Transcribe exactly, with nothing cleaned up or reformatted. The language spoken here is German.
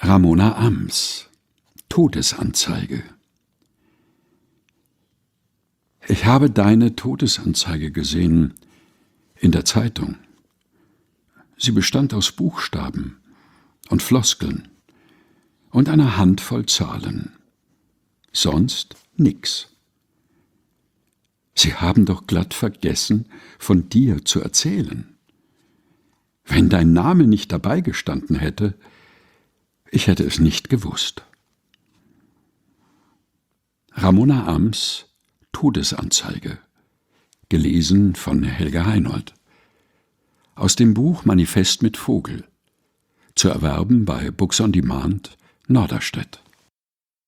Ramona Ams, Todesanzeige. Ich habe deine Todesanzeige gesehen in der Zeitung. Sie bestand aus Buchstaben und Floskeln und einer Handvoll Zahlen. Sonst nix. Sie haben doch glatt vergessen, von dir zu erzählen. Wenn dein Name nicht dabei gestanden hätte, ich hätte es nicht gewusst. Ramona Ams, Todesanzeige. Gelesen von Helga Heinold. Aus dem Buch Manifest mit Vogel. Zu erwerben bei Books on Demand, Norderstedt.